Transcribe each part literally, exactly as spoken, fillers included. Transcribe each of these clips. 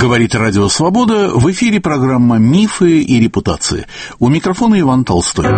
Говорит Радио Свобода, в эфире программа «Мифы и репутации». У микрофона Иван Толстой.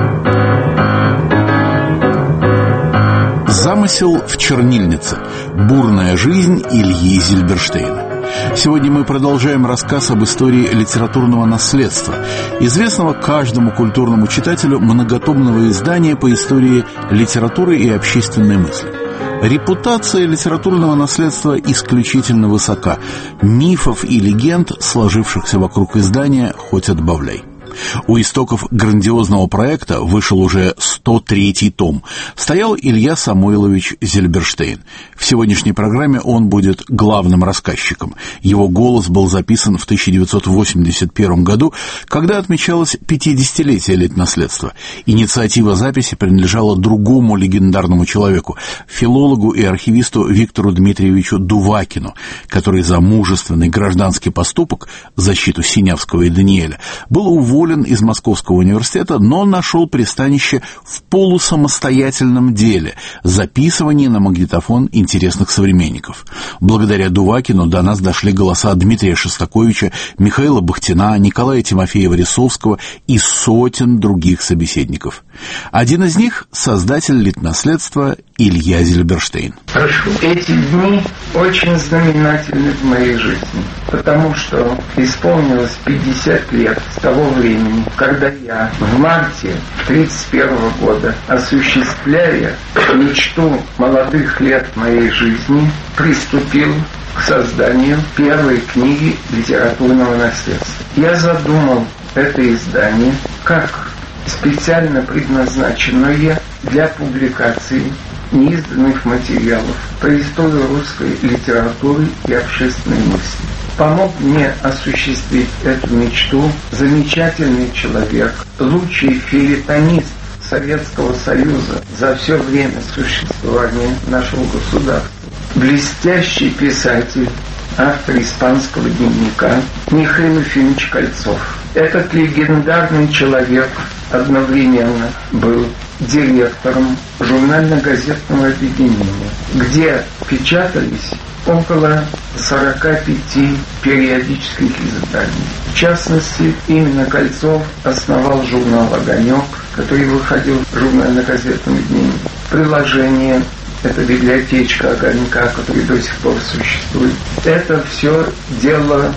Замысел в чернильнице. Бурная жизнь Ильи Зильберштейна. Сегодня мы продолжаем рассказ об истории литературного наследства, известного каждому культурному читателю многотомного издания по истории литературы и общественной мысли. Репутация литературного наследства исключительно высока. Мифов и легенд, сложившихся вокруг издания, хоть отбавляй. У истоков грандиозного проекта вышел уже сто третий том. Стоял Илья Самойлович Зильберштейн. В сегодняшней программе он будет главным рассказчиком. Его голос был записан в тысяча девятьсот восемьдесят первом году, когда отмечалось пятидесятилетие литнаследства. Инициатива записи принадлежала другому легендарному человеку, филологу и архивисту Виктору Дмитриевичу Дувакину, который за мужественный гражданский поступок, защиту Синявского и Даниэля, был уволен из Московского университета, но нашел пристанище в полусамостоятельном деле – записывании на магнитофон интересных современников. Благодаря Дувакину до нас дошли голоса Дмитрия Шостаковича, Михаила Бахтина, Николая Тимофеева-Рисовского и сотен других собеседников. Один из них – создатель литнаследства Илья Зильберштейн. Прошу. Эти дни очень знаменательны в моей жизни, потому что исполнилось пятьдесят лет с того времени, когда я в марте тридцать первого года, осуществляя мечту молодых лет моей жизни, приступил к созданию первой книги литературного наследства. Я задумал это издание как специально предназначенное для публикации неизданных материалов по истории русской литературы и общественной мысли. Помог мне осуществить эту мечту замечательный человек, лучший фельетонист Советского Союза за все время существования нашего государства, блестящий писатель, автор испанского дневника Михаил Ефимович Кольцов. Этот легендарный человек одновременно был директором журнально-газетного объединения, где печатались около сорока пяти периодических изданий. В частности, именно Кольцов основал журнал «Огонек», который выходил в журнально-газетном объединении. Приложение — это библиотечка «Огонька», которая до сих пор существует. Это все дело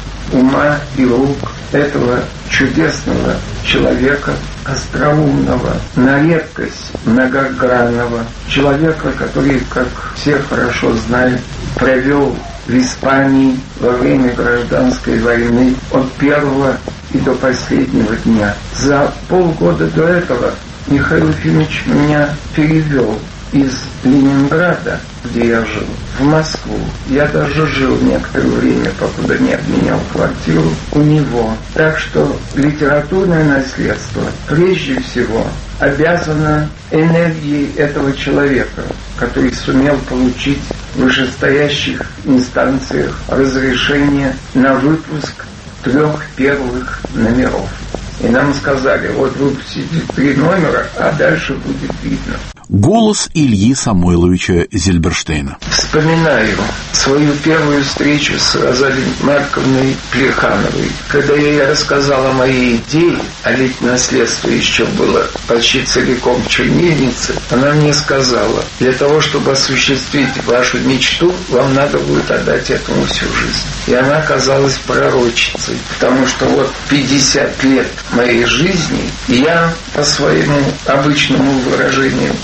ума и рук этого чудесного человека, остроумного, на редкость многогранного человека, который, как все хорошо знают, провел в Испании во время гражданской войны от первого и до последнего дня. За полгода до этого Михаил Ефимович меня перевел из Ленинграда, где я жил, в Москву. Я даже жил некоторое время, покуда не обменял квартиру у него. Так что литературное наследство прежде всего обязано энергии этого человека, который сумел получить в вышестоящих инстанциях разрешение на выпуск трех первых номеров. И нам сказали, вот выпустите три номера, а дальше будет видно. Голос Ильи Самойловича Зильберштейна. Вспоминаю свою первую встречу с Розалией Марковной Плехановой. Когда я ей рассказал о моей идее, а ведь наследство еще было почти целиком в чернильнице, она мне сказала, для того, чтобы осуществить вашу мечту, вам надо будет отдать этому всю жизнь. И она оказалась пророчицей, потому что вот пятьдесят лет моей жизни я, по своему обычному выражению,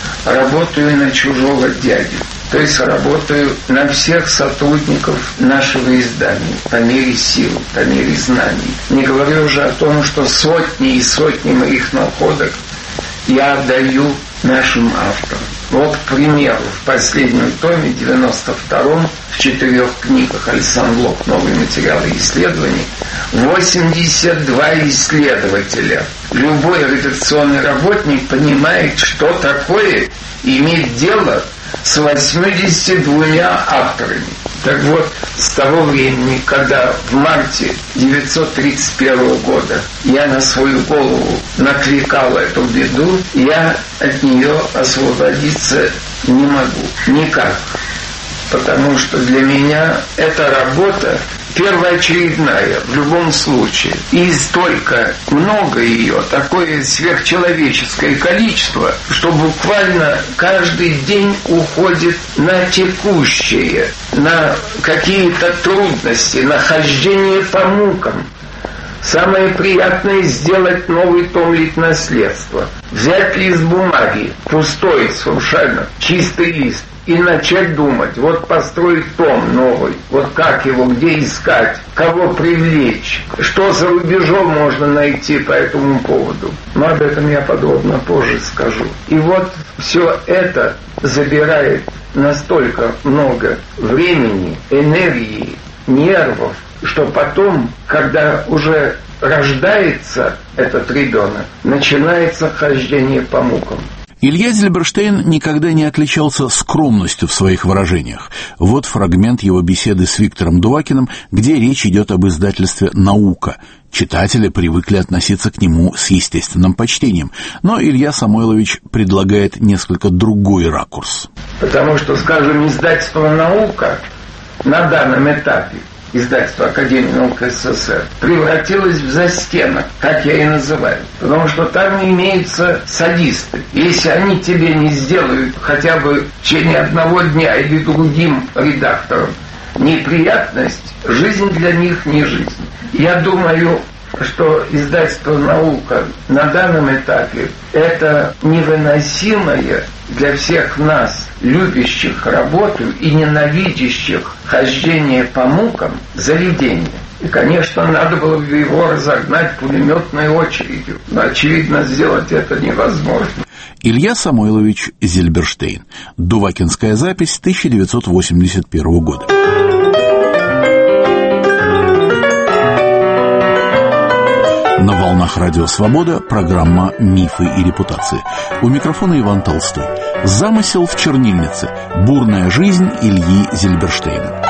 работаю на чужого дядю. То есть работаю на всех сотрудников нашего издания по мере сил, по мере знаний. Не говорю уже о том, что сотни и сотни моих находок я отдаю нашим авторам. Вот, к примеру, в последнем томе, девяносто втором, в четырех книгах Александр Блок «Новые материалы и исследования», восемьдесят два исследователя. Любой редакционный работник понимает, что такое иметь дело с восьмидесятью двумя авторами. Так вот, с того времени, когда в марте девятьсот тридцать первого года я на свою голову накликал эту беду, я от нее освободиться не могу. Никак. Потому что для меня эта работа первоочередная в любом случае. И столько много ее, такое сверхчеловеческое количество, что буквально каждый день уходит на текущее, на какие-то трудности, на хождение по мукам. Самое приятное — сделать новый том «Наследство». Взять лист бумаги, пустой совершенно, чистый лист, и начать думать, вот построить том новый, вот как его, где искать, кого привлечь, что за рубежом можно найти по этому поводу. Но об этом я подробно позже скажу. И вот все это забирает настолько много времени, энергии, нервов, что потом, когда уже рождается этот ребенок, начинается хождение по мукам. Илья Зильберштейн никогда не отличался скромностью в своих выражениях. Вот фрагмент его беседы с Виктором Дувакиным, где речь идет об издательстве «Наука». Читатели привыкли относиться к нему с естественным почтением, но Илья Самойлович предлагает несколько другой ракурс. Потому что, скажем, издательство «Наука» на данном этапе, издательство Академии наук СССР, превратилось в застенок, так я и называю. Потому что там имеются садисты. Если они тебе не сделают хотя бы в течение одного дня или другим редакторам неприятность, жизнь для них не жизнь. Я думаю, что издательство «Наука» на данном этапе — это невыносимое для всех нас, любящих работу и ненавидящих хождение по мукам, заведение. И, конечно, надо было бы его разогнать пулеметной очередью, но, очевидно, сделать это невозможно. Илья Самойлович Зильберштейн. Дувакинская запись тысяча девятьсот восемьдесят первого года. На волнах Радио Свобода программа «Мифы и репутации». У микрофона Иван Толстой. Замысел в чернильнице. Бурная жизнь Ильи Зильберштейна.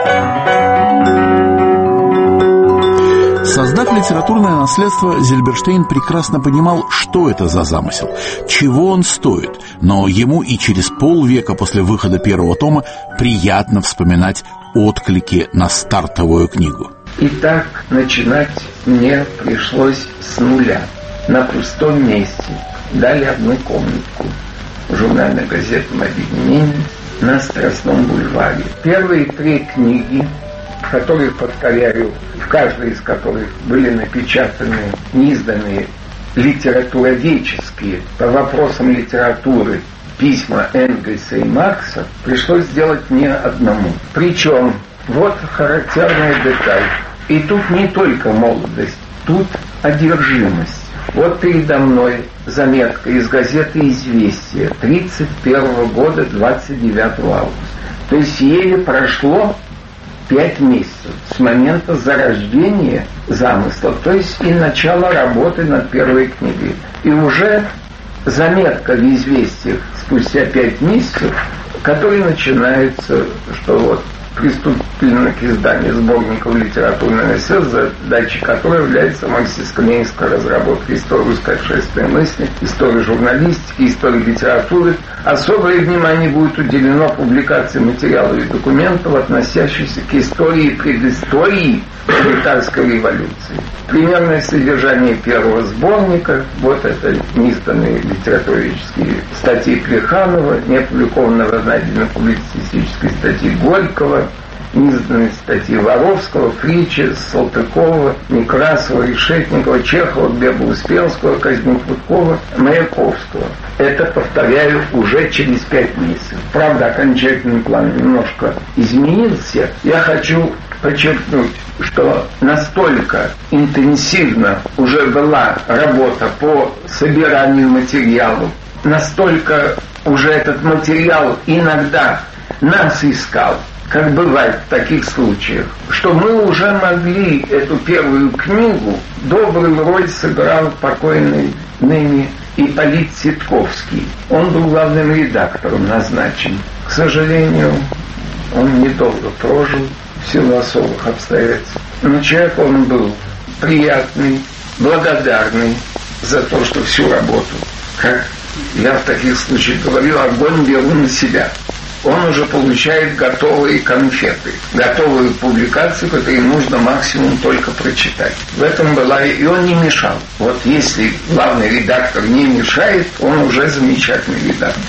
Создав литературное наследство, Зильберштейн прекрасно понимал, что это за замысел, чего он стоит, но ему и через полвека после выхода первого тома приятно вспоминать отклики на стартовую книгу. Итак, начинать мне пришлось с нуля, на пустом месте. Дали одну комнатку в журнально-газетном объединении на Страстном бульваре. Первые три книги, которые, повторяю, в каждой из которых были напечатаны, неизданные литературоведческие по вопросам литературы письма Энгельса и Маркса, пришлось сделать мне одному. Причем, вот характерная деталь. И тут не только молодость, тут одержимость. Вот передо мной заметка из газеты «Известия» тридцать первого года, двадцать девятого августа. То есть еле прошло пять месяцев с момента зарождения замысла, то есть и начала работы над первой книгой. И уже заметка в «Известиях» спустя пять месяцев, который начинается, что вот приступлено к изданию сборников литературного наследства, задачей которой является марксистско-ленинская разработка истории русской общественной мысли, истории журналистики, истории литературы. Особое внимание будет уделено публикации материалов и документов, относящихся к истории и предыстории пролетарской революции. Примерное содержание первого сборника, вот это неизданные литературоведческие статьи Плеханова, не опубликованные в найденной публицистической статьи Горького, неизданные статьи Воровского, Фрича, Салтыкова, Некрасова, Решетникова, Чехова, Глеба Успенского, Козьмы-Путкова, Маяковского. Это, повторяю, уже через пять месяцев. Правда, окончательный план немножко изменился. Я хочу подчеркнуть, что настолько интенсивно уже была работа по собиранию материалов, настолько уже этот материал иногда нас искал, как бывает в таких случаях, что мы уже могли эту первую книгу, добрую роль сыграл покойный ныне Ипполит Ситковский. Он был главным редактором назначен. К сожалению, он недолго прожил в силу особых обстоятельств. Но человек он был приятный, благодарный за то, что всю работу, как я в таких случаях говорил, огонь беру на себя. он уже получает готовые конфеты, готовую публикацию, которую нужно максимум только прочитать. В этом была... И он не мешал. Вот если главный редактор не мешает, он уже замечательный редактор.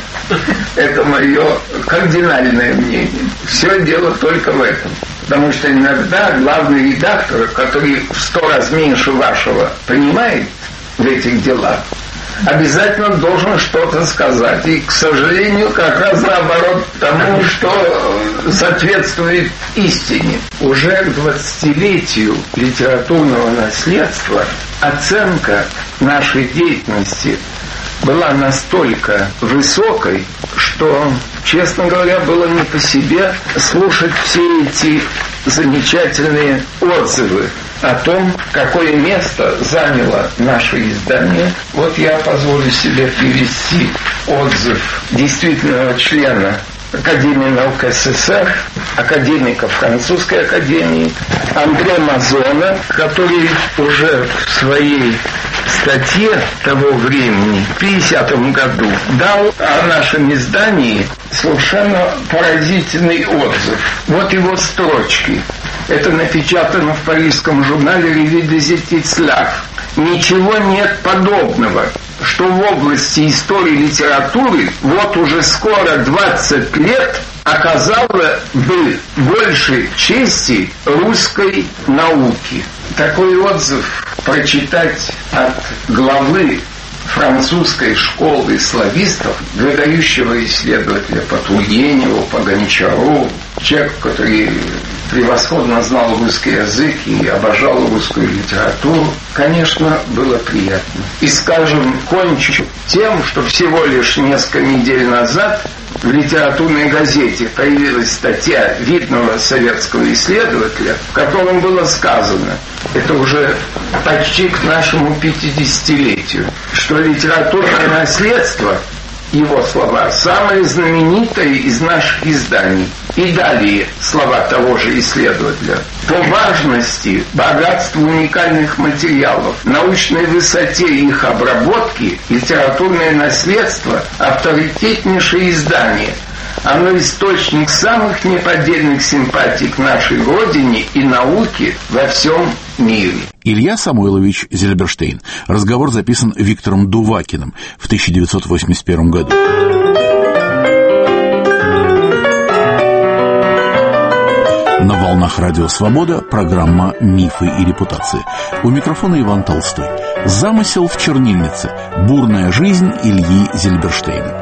Это мое кардинальное мнение. Все дело только в этом. Потому что иногда главный редактор, который в сто раз меньше вашего понимает в этих делах, обязательно должен что-то сказать. И, к сожалению, как раз наоборот тому, что соответствует истине. Уже к двадцатилетию литературного наследства оценка нашей деятельности была настолько высокой, что, честно говоря, было не по себе слушать все эти замечательные отзывы о том, какое место заняло наше издание. Вот я позволю себе привести отзыв действительного члена Академии наук СССР, академика Французской академии Андре Мазона, который уже в своей статье того времени, в пятидесятом году, дал о нашем издании совершенно поразительный отзыв. Вот его строчки. Это напечатано в парижском журнале «Revue des études Slaves». Ничего нет подобного, что в области истории литературы вот уже скоро двадцать лет оказало бы больше чести русской науки. Такой отзыв прочитать от главы французской школы славистов, выдающего исследователя по Тургеневу, по Гончару, человек, который превосходно знал русский язык и обожал русскую литературу, конечно, было приятно. И, скажем, кончу тем, что всего лишь несколько недель назад в литературной газете появилась статья видного советского исследователя, в котором было сказано, это уже почти к нашему пятидесятилетию, что литературное наследство, его слова, самое знаменитое из наших изданий. И далее слова того же исследователя. По важности, богатству уникальных материалов, научной высоте их обработки, литературное наследство – авторитетнейшее издание. Оно источник самых неподдельных симпатий к нашей родине и науке во всем мире. Илья Самойлович Зильберштейн. Разговор записан Виктором Дувакиным в тысяча девятьсот восемьдесят первом году. На волнах Радио Свобода программа «Мифы и репутации». У микрофона Иван Толстой. Замысел в чернильнице. Бурная жизнь Ильи Зильберштейна.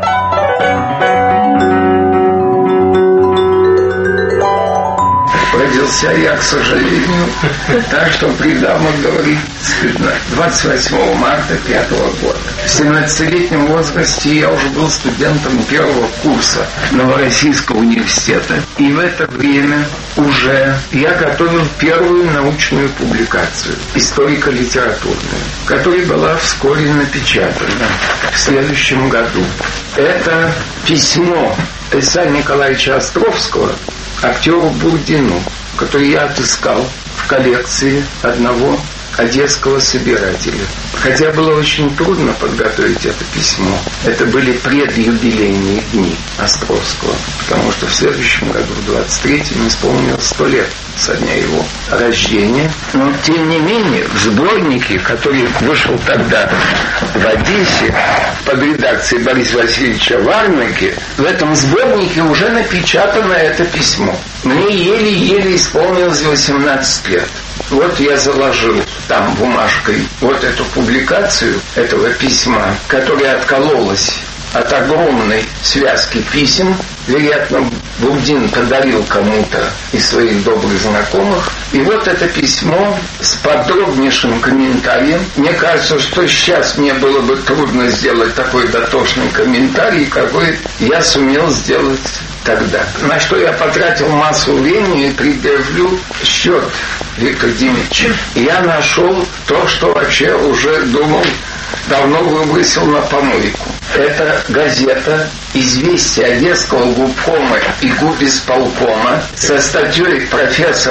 Родился я, к сожалению, так что при дамах говорить стыдно. двадцать восьмого марта пятого года. В семнадцатилетнем возрасте я уже был студентом первого курса Новороссийского университета. И в это время уже я готовил первую научную публикацию, историко-литературную, которая была вскоре напечатана в следующем году. Это письмо Александра Николаевича Островского актеру Бурдину, который я отыскал в коллекции одного одесского собирателя. Хотя было очень трудно подготовить это письмо. Это были предюбилейные дни Островского, потому что в следующем году, в двадцать третьем, исполнилось сто лет со дня его рождения. Но, тем не менее, в сборнике, который вышел тогда в Одессе под редакцией Бориса Васильевича Варнаки, в этом сборнике уже напечатано это письмо. Мне еле-еле исполнилось восемнадцать лет. Вот я заложил там бумажкой вот эту публикацию этого письма, которая откололась от огромной связки писем. Вероятно, Бурдин подарил кому-то из своих добрых знакомых. И вот это письмо с подробнейшим комментарием. Мне кажется, что сейчас мне было бы трудно сделать такой дотошный комментарий, какой я сумел сделать тогда. На что я потратил массу времени и предъявлю счет Виктор Дмитриевич. Я нашел то, что вообще уже думал, давно выбросил на помойку. Это газета «Известия Одесского губкома и губисполкома» со статьей профессора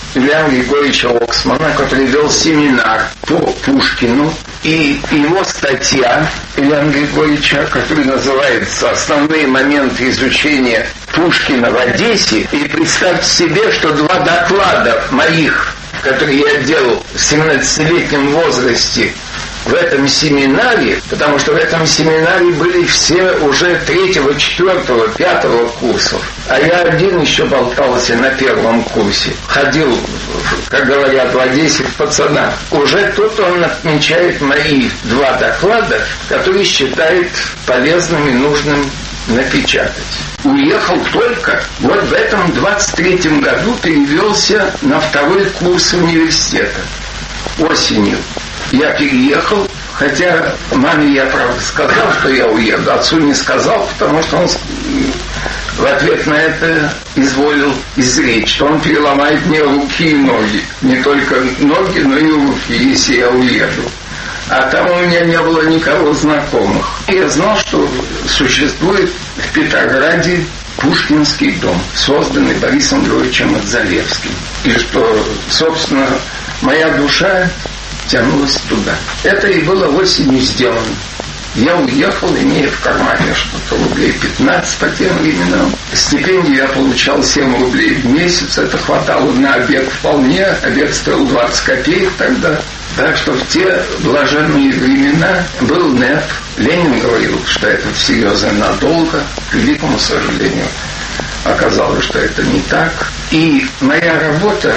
Илья Григорьевича Оксмана, который вел семинар по Пушкину. И его статья Илья Григорьевича, которая называется «Основные моменты изучения Пушкина в Одессе». И представьте себе, что два доклада моих, которые я делал в семнадцатилетнем возрасте в этом семинаре, потому что в этом семинаре были все уже третьего, четвертого, пятого курсов, а я один еще болтался на первом курсе. Ходил, как говорят в Одессе, в пацанах. Уже тут он отмечает мои два доклада, которые считает полезным и нужным напечатать. Уехал только вот в этом двадцать третьем году перевелся на второй курс университета осенью. Я переехал, хотя маме я, правда, сказал, что я уеду, отцу не сказал, потому что он в ответ на это изволил изречь, что он переломает мне руки и ноги. Не только ноги, но и руки, если я уеду. А там у меня не было никого знакомых. И я знал, что существует в Петрограде Пушкинский дом, созданный Борисом Григорьевичем Отзалевским. И что, собственно, моя душа тянулась туда. Это и было осенью сделано. Я уехал, имея в кармане что-то рублей пятнадцать по тем временам. Стипендию я получал семь рублей в месяц. Это хватало на обед вполне. Обед стоил двадцать копеек тогда. Так что в те блаженные времена был НЭП. Ленин говорил, что это всерьез и надолго. К великому сожалению, оказалось, что это не так. И моя работа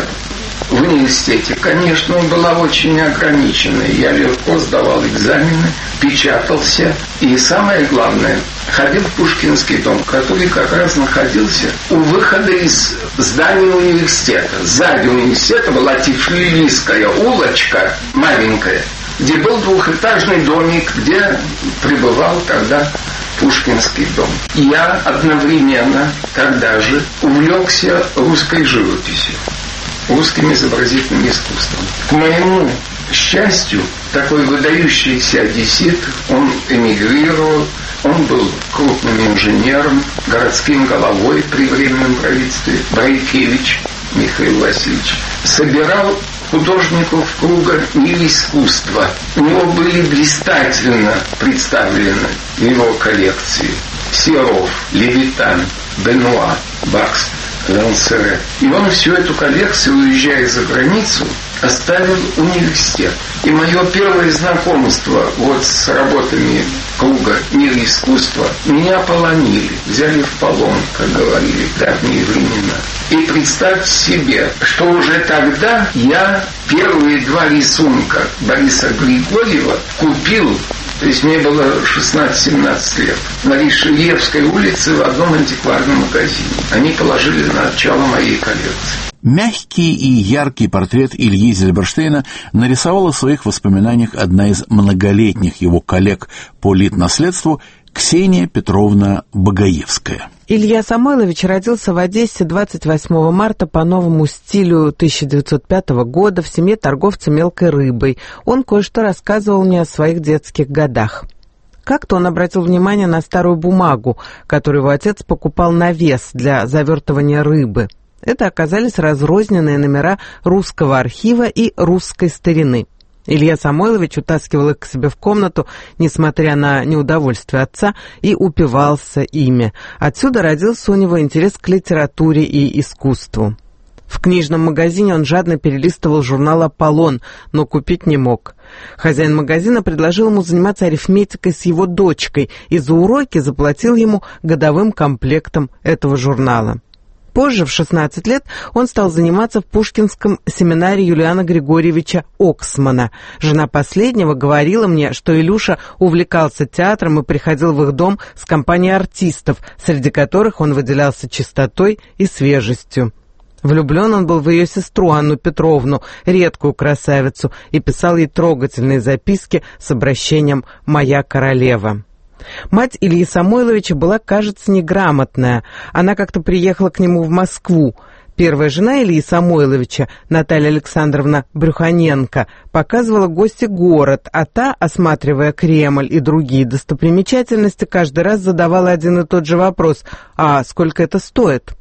в университете, конечно, была очень ограниченной. Я легко сдавал экзамены, печатался. И самое главное, ходил в Пушкинский дом, который как раз находился у выхода из здания университета. Сзади университета была Тифлисская улочка, маленькая, где был двухэтажный домик, где пребывал тогда Пушкинский дом. И я одновременно тогда же увлекся русской живописью, русским изобразительным искусством. К моему счастью, такой выдающийся одессит, он эмигрировал, он был крупным инженером, городским головой при Временном правительстве, Брайкевич Михаил Васильевич, собирал художников круга мира искусства. У него были блистательно представлены в его коллекции Серов, Левитан, Бенуа, Бакс, Лансере. И он всю эту коллекцию, уезжая за границу, оставил университет. И мое первое знакомство вот с работами круга мира искусства меня полонили, взяли в полон, как говорили в давние времена. И представьте себе, что уже тогда я первые два рисунка Бориса Григорьева купил. То есть мне было шестнадцать-семнадцать лет. На Ришельевской улице в одном антикварном магазине. Они положили на начало моей коллекции. Мягкий и яркий портрет Ильи Зильберштейна нарисовала в своих воспоминаниях одна из многолетних его коллег по литнаследству Ксения Петровна Багаевская. Илья Самойлович родился в Одессе двадцать восьмого марта по новому стилю тысяча девятьсот пятого года в семье торговца мелкой рыбой. Он кое-что рассказывал мне о своих детских годах. Как-то он обратил внимание на старую бумагу, которую его отец покупал на вес для завертывания рыбы. Это оказались разрозненные номера русского архива и русской старины. Илья Самойлович утаскивал их к себе в комнату, несмотря на неудовольствие отца, и упивался ими. Отсюда родился у него интерес к литературе и искусству. В книжном магазине он жадно перелистывал журнал «Аполлон», но купить не мог. Хозяин магазина предложил ему заниматься арифметикой с его дочкой и за уроки заплатил ему годовым комплектом этого журнала. Позже, в шестнадцать лет, он стал заниматься в Пушкинском семинаре Юлиана Григорьевича Оксмана. Жена последнего говорила мне, что Илюша увлекался театром и приходил в их дом с компанией артистов, среди которых он выделялся чистотой и свежестью. Влюблен он был в ее сестру Анну Петровну, редкую красавицу, и писал ей трогательные записки с обращением «Моя королева». Мать Ильи Самойловича была, кажется, неграмотная. Она как-то приехала к нему в Москву. Первая жена Ильи Самойловича, Наталья Александровна Брюханенко, показывала гости город, а та, осматривая Кремль и другие достопримечательности, каждый раз задавала один и тот же вопрос: «А сколько это стоит?»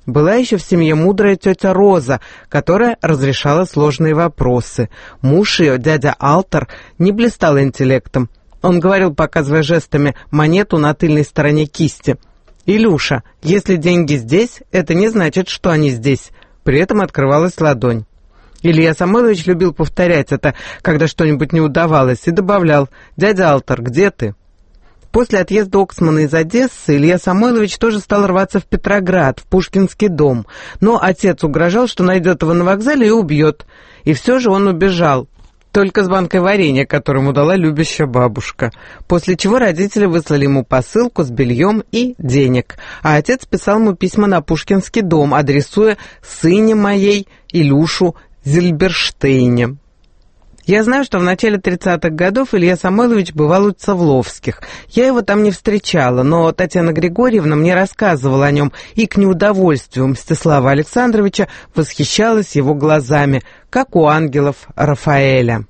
Была еще в семье мудрая тетя Роза, которая разрешала сложные вопросы. Муж ее, дядя Алтер, не блистал интеллектом. Он говорил, показывая жестами монету на тыльной стороне кисти: «Илюша, если деньги здесь, это не значит, что они здесь». При этом открывалась ладонь. Илья Самойлович любил повторять это, когда что-нибудь не удавалось, и добавлял: «Дядя Алтер, где ты?» После отъезда Оксмана из Одессы Илья Самойлович тоже стал рваться в Петроград, в Пушкинский дом, но отец угрожал, что найдет его на вокзале и убьет. И все же он убежал, только с банкой варенья, которую ему дала любящая бабушка, после чего родители выслали ему посылку с бельем и денег, а отец писал ему письма на Пушкинский дом, адресуя «сыне моей Илюшу Зильберштейне». Я знаю, что в начале тридцатых годов Илья Самойлович бывал у Цавловских. Я его там не встречала, но Татьяна Григорьевна мне рассказывала о нем и к неудовольствию Мстислава Александровича восхищалась его глазами, как у ангелов Рафаэля.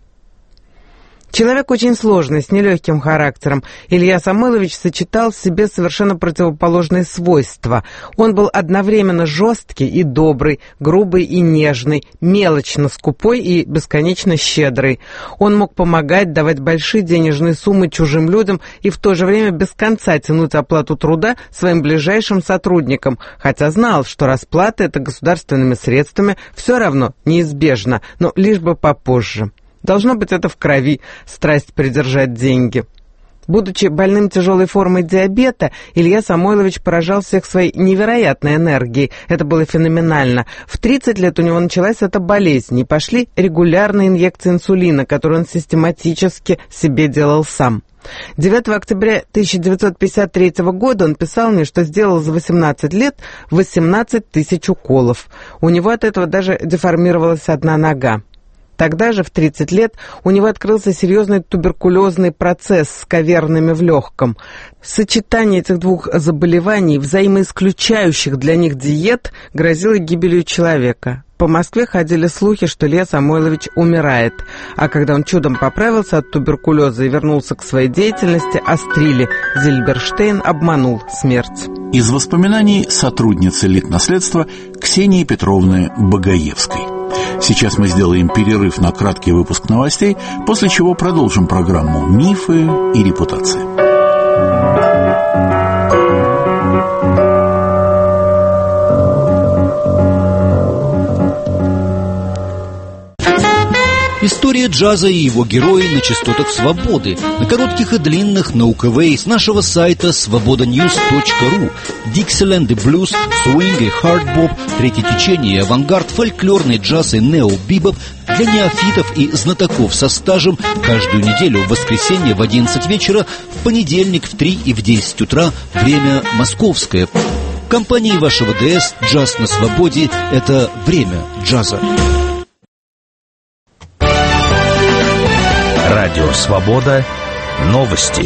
Человек очень сложный, с нелегким характером. Илья Самойлович сочетал в себе совершенно противоположные свойства. Он был одновременно жесткий и добрый, грубый и нежный, мелочно скупой и бесконечно щедрый. Он мог помогать, давать большие денежные суммы чужим людям и в то же время без конца тянуть оплату труда своим ближайшим сотрудникам, хотя знал, что расплата это государственными средствами все равно неизбежно, но лишь бы попозже. Должно быть, это в крови, страсть придержать деньги. Будучи больным тяжелой формой диабета, Илья Самойлович поражал всех своей невероятной энергией. Это было феноменально. В тридцать лет у него началась эта болезнь, и пошли регулярные инъекции инсулина, которые он систематически себе делал сам. девятого октября тысяча девятьсот пятьдесят третьего года он писал мне, что сделал за восемнадцать лет восемнадцать тысяч уколов. У него от этого даже деформировалась одна нога. Тогда же, в тридцать лет, у него открылся серьезный туберкулезный процесс с кавернами в легком. Сочетание этих двух заболеваний, взаимоисключающих для них диет, грозило гибелью человека. По Москве ходили слухи, что Илья Самойлович умирает, а когда он чудом поправился от туберкулеза и вернулся к своей деятельности, острили. Зильберштейн обманул смерть. Из воспоминаний сотрудницы Литнаследства Ксении Петровны Багаевской. Сейчас мы сделаем перерыв на краткий выпуск новостей, после чего продолжим программу «Мифы и репутация». История джаза и его герои на частотах свободы, на коротких и длинных, на УКВ, с нашего сайта свобода ньюс точка ру. Диксиленд и блюз, свинг и хардбоп, третье течение и авангард, фольклорный джаз и нео-бибоп для неофитов и знатоков со стажем каждую неделю в воскресенье в одиннадцать вечера, в понедельник в три и в десять утра, время московское. В компании вашего ДС «Джаз на свободе» — это время джаза. Радио «Свобода». Новости.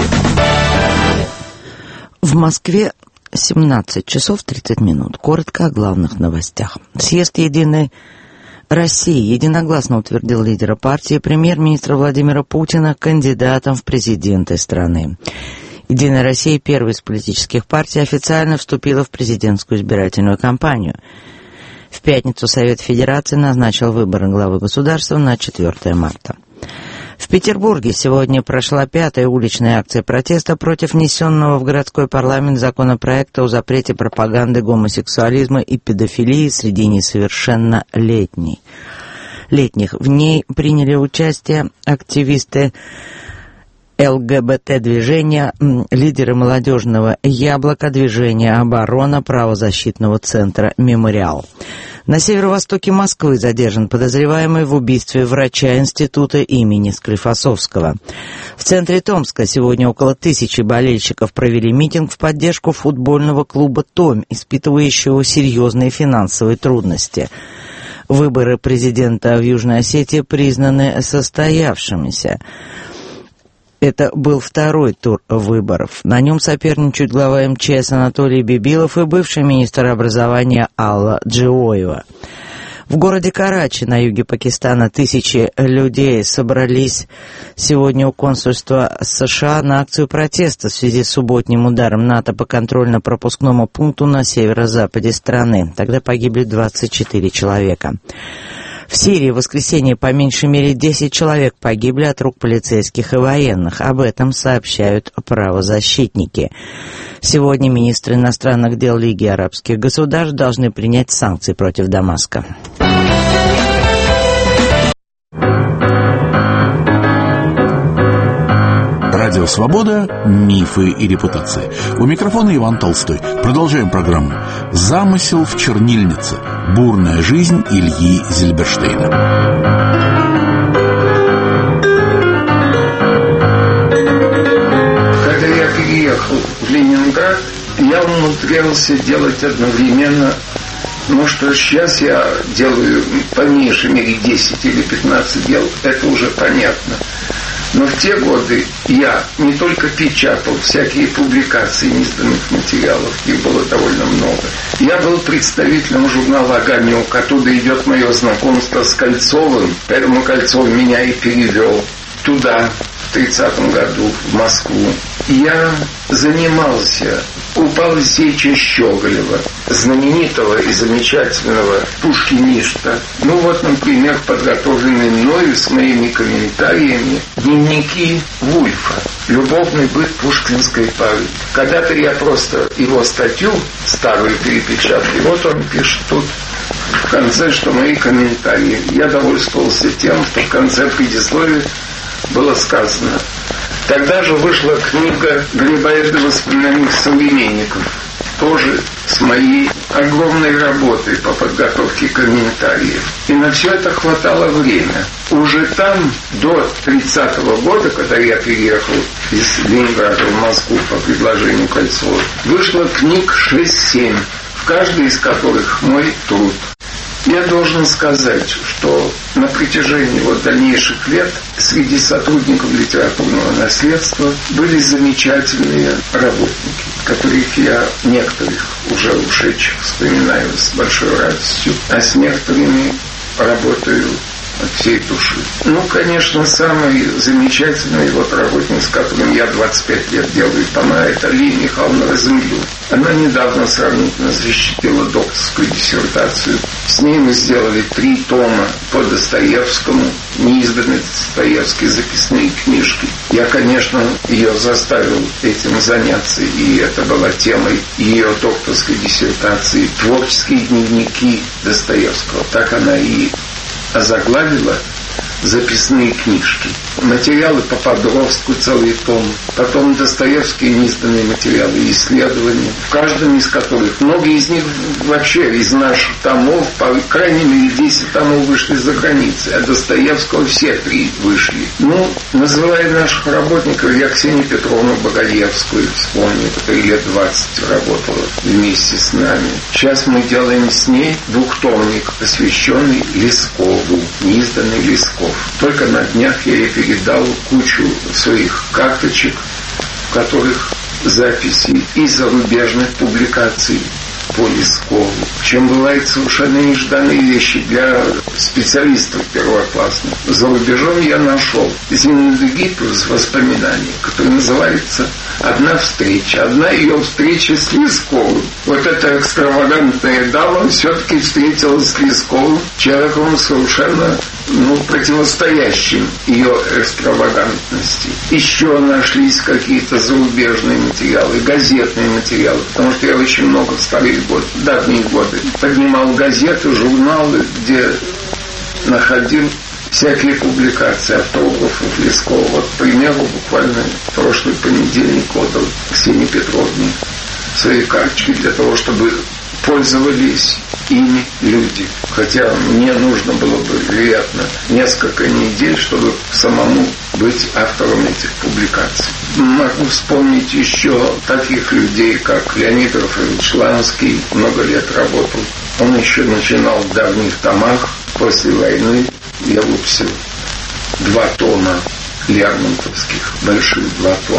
В Москве семнадцать часов тридцать минут. Коротко о главных новостях. Съезд «Единой России» единогласно утвердил лидера партии премьер-министра Владимира Путина кандидатом в президенты страны. «Единая Россия», первая из политических партий, официально вступила в президентскую избирательную кампанию. В пятницу Совет Федерации назначил выборы главы государства на четвёртое марта. В Петербурге сегодня прошла пятая уличная акция протеста против внесенного в городской парламент законопроекта о запрете пропаганды гомосексуализма и педофилии среди несовершеннолетних. Летних. В ней приняли участие активисты ЛГБТ-движения, лидеры молодежного «Яблоко», движения «Оборона», правозащитного центра «Мемориал». На северо-востоке Москвы задержан подозреваемый в убийстве врача института имени Склифосовского. В центре Томска сегодня около тысячи болельщиков провели митинг в поддержку футбольного клуба «Томь», испытывающего серьезные финансовые трудности. Выборы президента в Южной Осетии признаны состоявшимися. Это был второй тур выборов. На нем соперничают глава эм че эс Анатолий Бибилов и бывший министр образования Алла Джиоева. В городе Карачи на юге Пакистана тысячи людей собрались сегодня у консульства США на акцию протеста в связи с субботним ударом НАТО по контрольно-пропускному пункту на северо-западе страны. Тогда погибли двадцать четыре человека. В Сирии в воскресенье по меньшей мере десять человек погибли от рук полицейских и военных. Об этом сообщают правозащитники. Сегодня министры иностранных дел Лиги арабских государств должны принять санкции против Дамаска. Радио «Свобода», мифы и репутации. У микрофона Иван Толстой. Продолжаем программу. «Замысел в чернильнице. Бурная жизнь Ильи Зильберштейна». Когда я переехал в Ленинград, я умудрялся делать одновременно, ну что сейчас я делаю по меньшей мере десять или пятнадцать дел, это уже понятно. Но в те годы я не только печатал всякие публикации неизданных материалов, их было довольно много. Я был представителем журнала «Огонек», оттуда идет мое знакомство с Кольцовым. Поэтому Кольцов меня и перевел туда в тридцатом году, в Москву. Я занимался у Павла Алексеевича Щеголева, знаменитого и замечательного пушкиниста. Ну вот, например, подготовленные мною с моими комментариями дневники Вульфа «Любовный быт пушкинской поры». Когда-то я просто его статью, старую перепечатки, вот он пишет тут в конце, что мои комментарии. Я довольствовался тем, что в конце предисловия было сказано: тогда же вышла книга Грибоедова «Воспоминаний современников», тоже с моей огромной работой по подготовке комментариев. И на все это хватало время. Уже там, до тридцатого года, когда я переехал из Ленинграда в Москву по предложению Кольцова, вышло книг шесть-семь, в каждой из которых мой труд. Я должен сказать, что на протяжении вот дальнейших лет среди сотрудников литературного наследства были замечательные работники, которых я некоторых уже ушедших вспоминаю с большой радостью, а с некоторыми работаю от всей души. Ну, конечно, самый замечательный вот работник, с которым я двадцать пять лет делаю тома, это Лия Михайловна Розенблюм. Она недавно сравнительно защитила докторскую диссертацию. С ней мы сделали три тома по Достоевскому, неизданные Достоевские записные книжки. Я, конечно, ее заставил этим заняться, и это была темой ее докторской диссертации «Творческие дневники Достоевского». Так она и озаглавила записные книжки. Материалы по Подровску, целый том. Потом Достоевские неизданные материалы и исследования, в каждом из которых, многие из них вообще из наших томов, по крайней мере десять томов вышли за границей, а Достоевского все три вышли. Ну, называя наших работников, я Ксению Петровну Богоевскую вспомню, которая лет двадцать работала вместе с нами. Сейчас мы делаем с ней двухтомник, посвященный Лескову, неизданный Лесков. Только на днях я ей передал кучу своих карточек, в которых записи и зарубежных публикаций по Лескову. Причем бывают совершенно нежданные вещи для специалистов первоклассных. За рубежом я нашел Зинаиду с воспоминаний, который называется «Одна встреча». Одна ее встреча с Лесковым. Вот эта экстравагантная дама все-таки встретилась с Лесковым, человеком совершенно ну, противостоящим ее экстравагантности. Еще нашлись какие-то зарубежные материалы, газетные материалы, потому что я очень много в старые годы, давние годы поднимал газеты, журналы, где находил всякие публикации автографов Лескова. Вот, к примеру, буквально в прошлый понедельник отдал Ксении Петровне свои карточки для того, чтобы пользовались ими люди. Хотя мне нужно было бы, вероятно, несколько недель, чтобы самому быть автором этих публикаций. Могу вспомнить еще таких людей, как Леонид Рафаэльевич Ланский, много лет работал. Он еще начинал в давних томах. После войны я выпустил два тома лермонтовских, больших два тома.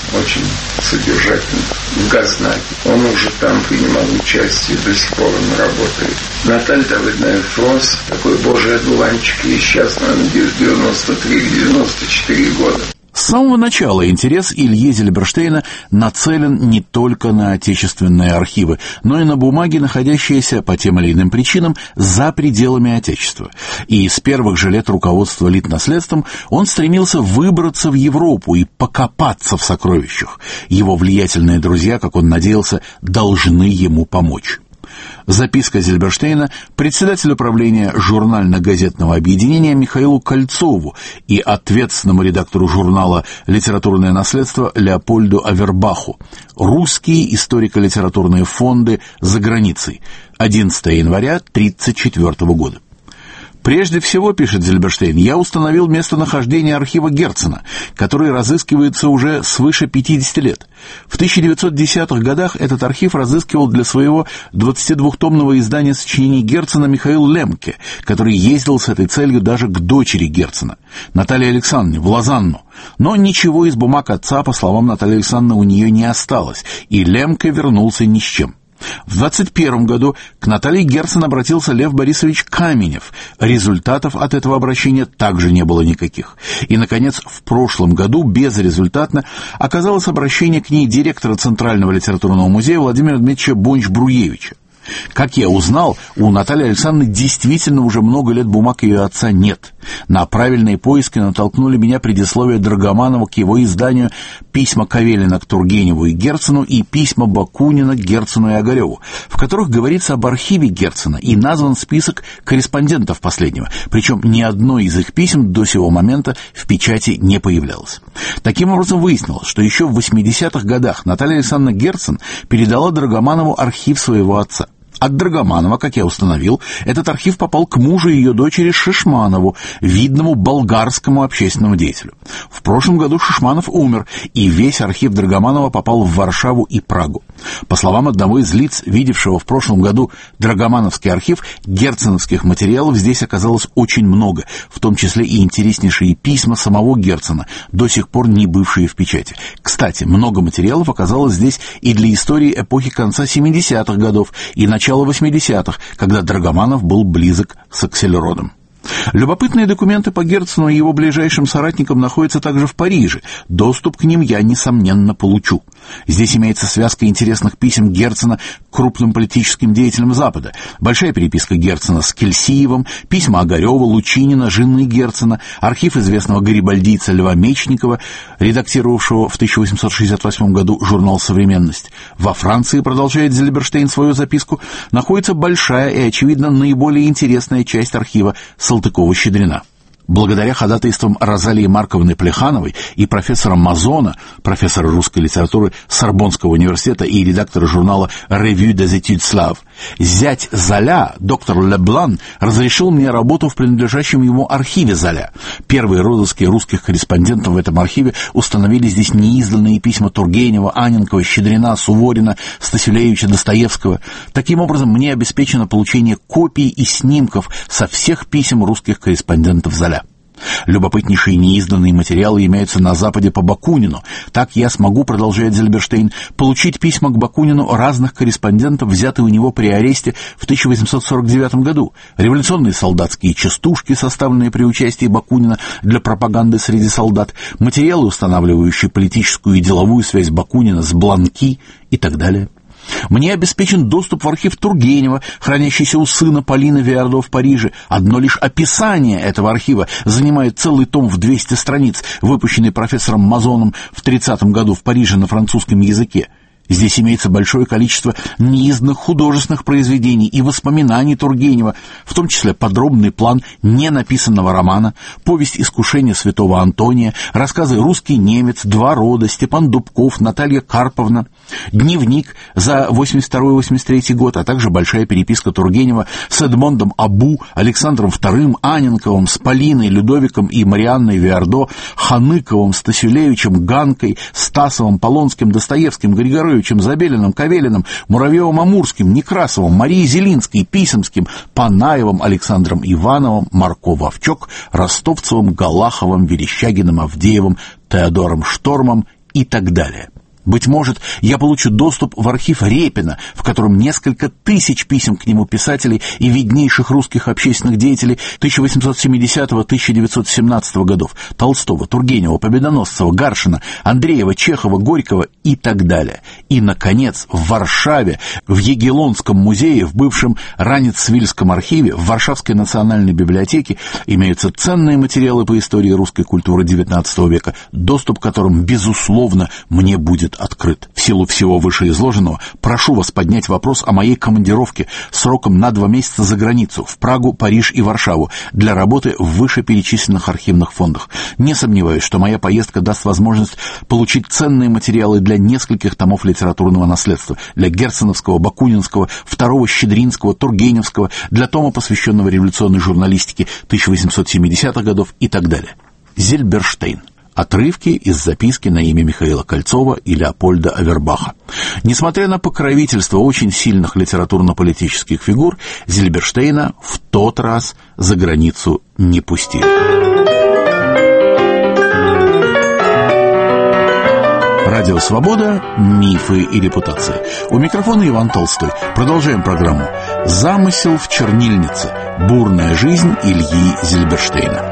очень содержательных в Газнаке. Он уже там принимал участие, до сих пор он работает. Наталья Давыдовна Фрос, такой божий одуванчик, ей сейчас, наверное, девяносто три - девяносто четыре года. С самого начала интерес Ильи Зильберштейна нацелен не только на отечественные архивы, но и на бумаги, находящиеся по тем или иным причинам за пределами Отечества. И с первых же лет руководства Литнаследством он стремился выбраться в Европу и покопаться в сокровищах. Его влиятельные друзья, как он надеялся, должны ему помочь. Записка Зильберштейна председателю правления журнально-газетного объединения Михаилу Кольцову и ответственному редактору журнала «Литературное наследство» Леопольду Авербаху. Русские историко-литературные фонды за границей. одиннадцатого января тысяча девятьсот тридцать четвёртого года. Прежде всего, пишет Зильберштейн, я установил местонахождение архива Герцена, который разыскивается уже свыше пятидесяти лет. В тысяча девятьсот десятых годах этот архив разыскивал для своего двадцатидвухтомного издания сочинений Герцена Михаил Лемке, который ездил с этой целью даже к дочери Герцена, Наталье Александровне, в Лозанну. Но ничего из бумаг отца, по словам Натальи Александровны, у нее не осталось, и Лемке вернулся ни с чем. В двадцать первом году к Наталье Герцен обратился Лев Борисович Каменев. Результатов от этого обращения также не было никаких. И, наконец, в прошлом году безрезультатно оказалось обращение к ней директора Центрального литературного музея Владимира Дмитриевича Бонч-Бруевича. Как я узнал, у Натальи Александровны действительно уже много лет бумаг ее отца нет. На правильные поиски натолкнули меня предисловие Драгоманова к его изданию «Письма Кавелина к Тургеневу и Герцену» и «Письма Бакунина к Герцену и Огареву», в которых говорится об архиве Герцена и назван список корреспондентов последнего, причем ни одно из их писем до сего момента в печати не появлялось. Таким образом, выяснилось, что еще в восьмидесятых годах Наталья Александровна Герцен передала Драгоманову архив своего отца. От Драгоманова, как я установил, этот архив попал к мужу ее дочери Шишманову, видному болгарскому общественному деятелю. В прошлом году Шишманов умер, и весь архив Драгоманова попал в Варшаву и Прагу. По словам одного из лиц, видевшего в прошлом году Драгомановский архив, герценовских материалов здесь оказалось очень много, в том числе и интереснейшие письма самого Герцена, до сих пор не бывшие в печати. Кстати, много материалов оказалось здесь и для истории эпохи конца семидесятых годов и начала начала восьмидесятых, когда Драгоманов был близок с Аксельродом. Любопытные документы по Герцену и его ближайшим соратникам находятся также в Париже. Доступ к ним я, несомненно, получу. Здесь имеется связка интересных писем Герцена к крупным политическим деятелям Запада, большая переписка Герцена с Кельсиевым, письма Огарева, Лучинина, жены Герцена, архив известного гарибальдийца Льва Мечникова, редактировавшего в тысяча восемьсот шестьдесят восьмом году журнал «Современность». Во Франции, продолжает Зильберштейн свою записку, находится большая и, очевидно, наиболее интересная часть архива Салтыкова-Щедрина. Благодаря ходатайствам Розалии Марковны Плехановой и профессора Мазона, профессора русской литературы Сорбонского университета и редактора журнала «Revue des études slaves», зять Золя, доктор Леблан, разрешил мне работу в принадлежащем ему архиве Золя. Первые розыски русских корреспондентов в этом архиве установили здесь неизданные письма Тургенева, Анненкова, Щедрина, Суворина, Стасюлевича, Достоевского. Таким образом, мне обеспечено получение копий и снимков со всех писем русских корреспондентов Золя. Любопытнейшие неизданные материалы имеются на Западе по Бакунину. Так я смогу, продолжает Зильберштейн, получить письма к Бакунину разных корреспондентов, взятые у него при аресте в тысяча восемьсот сорок девятом году, революционные солдатские частушки, составленные при участии Бакунина для пропаганды среди солдат, материалы, устанавливающие политическую и деловую связь Бакунина с Бланки и так далее. Мне обеспечен доступ в архив Тургенева, хранящийся у сына Полины Виардо в Париже. Одно лишь описание этого архива занимает целый том в двести страниц, выпущенный профессором Мазоном в тридцатом году в Париже на французском языке. Здесь имеется большое количество неизданных художественных произведений и воспоминаний Тургенева, в том числе подробный план ненаписанного романа, повесть «Искушение святого Антония», рассказы «Русский немец», «Два рода», Степан Дубков, Наталья Карповна, дневник за восемьдесят второй — восемьдесят третий год, а также большая переписка Тургенева с Эдмондом Абу, Александром вторым, Анненковым, с Полиной, Людовиком и Марианной Виардо, Ханыковым, Стасюлевичем, Ганкой, Стасовым, Полонским, Достоевским, Григоровичем, Забелиным, Кавелиным, Муравьевым-Амурским, Некрасовым, Марией Зелинской, Писемским, Панаевым, Александром Ивановым, Марко Вовчок, Ростовцевым, Галаховым, Верещагиным, Авдеевым, Теодором Штормом и так далее. Быть может, я получу доступ в архив Репина, в котором несколько тысяч писем к нему писателей и виднейших русских общественных деятелей тысяча восемьсот семидесятого — тысяча девятьсот семнадцатого годов: Толстого, Тургенева, Победоносцева, Гаршина, Андреева, Чехова, Горького и так далее. И, наконец, в Варшаве, в Егелонском музее, в бывшем Ранецвильском архиве, в Варшавской национальной библиотеке имеются ценные материалы по истории русской культуры девятнадцатого века, доступ к которым, безусловно, мне будет открыт. В силу всего вышеизложенного прошу вас поднять вопрос о моей командировке сроком на два месяца за границу, в Прагу, Париж и Варшаву, для работы в вышеперечисленных архивных фондах. Не сомневаюсь, что моя поездка даст возможность получить ценные материалы для нескольких томов литературного наследства, для Герценовского, Бакунинского, второго Щедринского, Тургеневского, для тома, посвященного революционной журналистике тысяча восемьсот семидесятых годов и так далее. Зильберштейн. Отрывки из записки на имя Михаила Кольцова и Леопольда Авербаха. Несмотря на покровительство очень сильных литературно-политических фигур, Зильберштейна в тот раз за границу не пустили. Радио «Свобода. Мифы и репутации». У микрофона Иван Толстой. Продолжаем программу. «Замысел в чернильнице. Бурная жизнь Ильи Зильберштейна».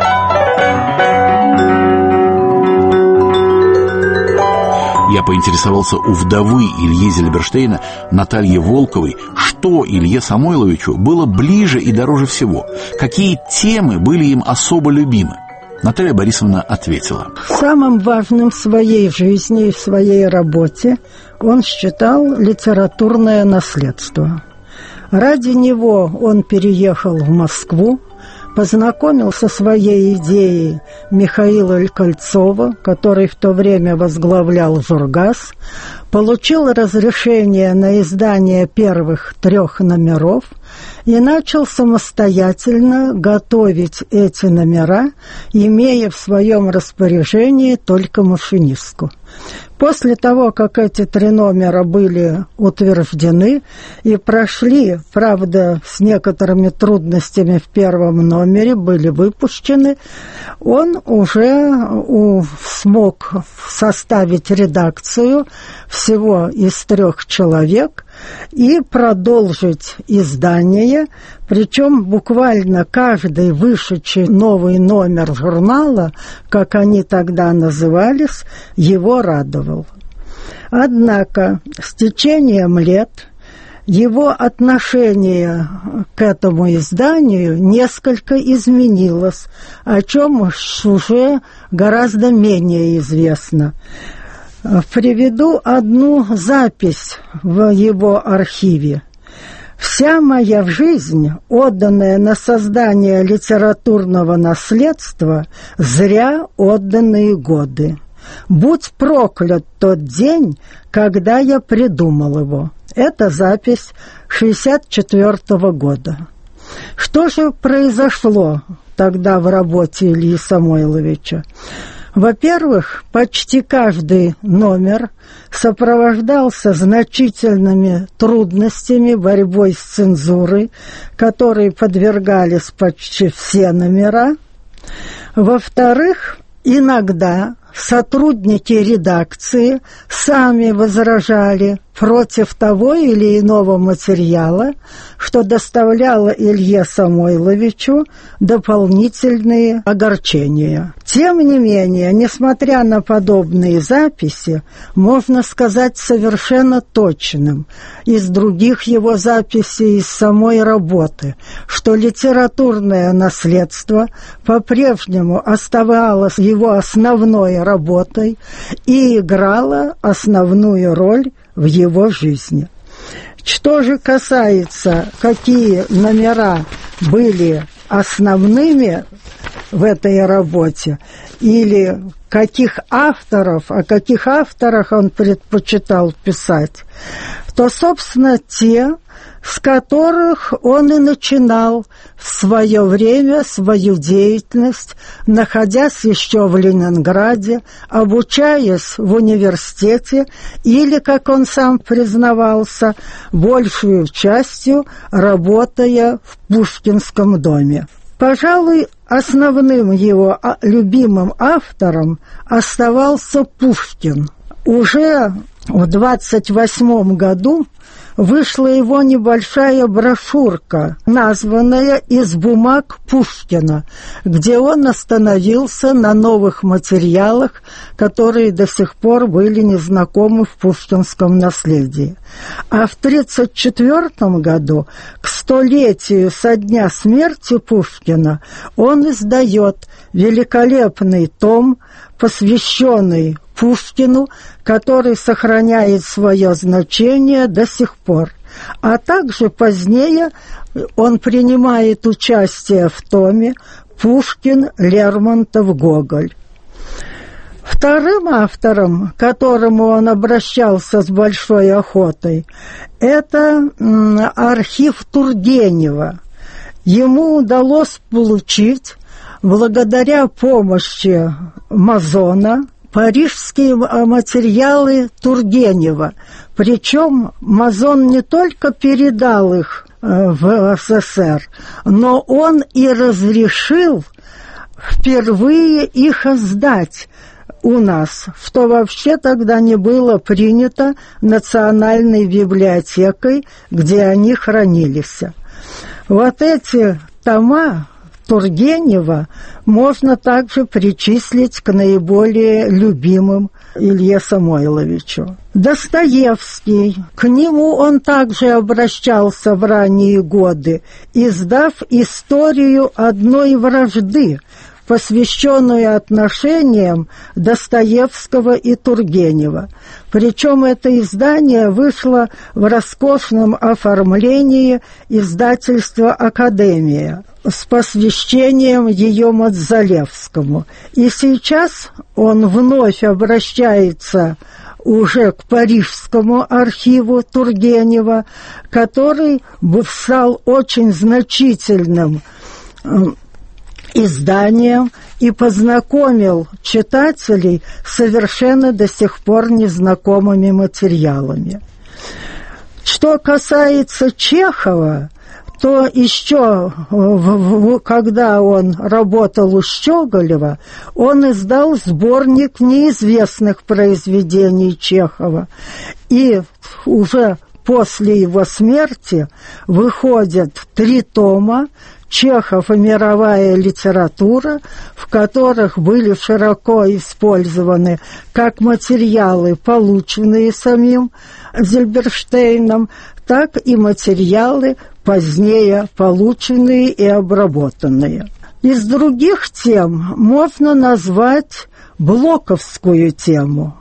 Я поинтересовался у вдовы Ильи Зильберштейна, Натальи Волковой, что Илье Самойловичу было ближе и дороже всего, какие темы были им особо любимы. Наталья Борисовна ответила. Самым важным в своей жизни и в своей работе он считал литературное наследство. Ради него он переехал в Москву, познакомил со своей идеей Михаила Кольцова, который в то время возглавлял «Жургас», получил разрешение на издание первых трех номеров и начал самостоятельно готовить эти номера, имея в своем распоряжении только машинистку. После того, как эти три номера были утверждены и прошли, правда, с некоторыми трудностями в первом номере, были выпущены, он уже у, смог составить редакцию всего из трех человек и продолжить издание, причем буквально каждый вышедший новый номер журнала, как они тогда назывались, его радовал. Однако с течением лет его отношение к этому изданию несколько изменилось, о чем уже гораздо менее известно. Приведу одну запись в его архиве. «Вся моя жизнь, отданная на создание литературного наследства, зря отданные годы. Будь проклят тот день, когда я придумал его». Это запись шестьдесят четвёртого года. Что же произошло тогда в работе Ильи Самойловича? Во-первых, почти каждый номер сопровождался значительными трудностями, борьбой с цензурой, которой подвергались почти все номера. Во-вторых, иногда сотрудники редакции сами возражали против того или иного материала, что доставляло Илье Самойловичу дополнительные огорчения. Тем не менее, несмотря на подобные записи, можно сказать совершенно точным из других его записей, из самой работы, что литературное наследство по-прежнему оставалось его основной работой и играло основную роль в его жизни. Что же касается, какие номера были основными в этой работе, или каких авторов, о каких авторах он предпочитал писать, то, собственно, те, с которых он и начинал в свое время свою деятельность, находясь еще в Ленинграде, обучаясь в университете или, как он сам признавался, большую частью работая в Пушкинском доме. Пожалуй, основным его любимым автором оставался Пушкин. Уже в двадцать восьмом году вышла его небольшая брошюрка, названная «Из бумаг Пушкина», где он остановился на новых материалах, которые до сих пор были незнакомы в пушкинском наследии. А в тридцать четвёртом году, к столетию со дня смерти Пушкина, он издает великолепный том, посвященный Пушкину, который сохраняет свое значение до сих пор. А также позднее он принимает участие в томе «Пушкин, Лермонтов, Гоголь». Вторым автором, к которому он обращался с большой охотой, это архив Тургенева. Ему удалось получить, благодаря помощи Мазона, парижские материалы Тургенева. Причем Мазон не только передал их в СССР, но он и разрешил впервые их издать у нас, что вообще тогда не было принято Национальной библиотекой, где они хранились. Вот эти тома Тургенева можно также причислить к наиболее любимым Илье Самойловичу. Достоевский. К нему он также обращался в ранние годы, издав «Историю одной вражды», посвященную отношениям Достоевского и Тургенева. Причем это издание вышло в роскошном оформлении издательства «Академия» с посвящением ее Мадзалевскому. И сейчас он вновь обращается уже к парижскому архиву Тургенева, который стал очень значительным изданием и познакомил читателей с совершенно до сих пор незнакомыми материалами. Что касается Чехова, то еще, когда он работал у Щеголева, он издал сборник неизвестных произведений Чехова. И уже после его смерти выходят три тома «Чехов и мировая литература», в которых были широко использованы как материалы, полученные самим Зильберштейном, так и материалы, позднее полученные и обработанные. Из других тем можно назвать блоковскую тему.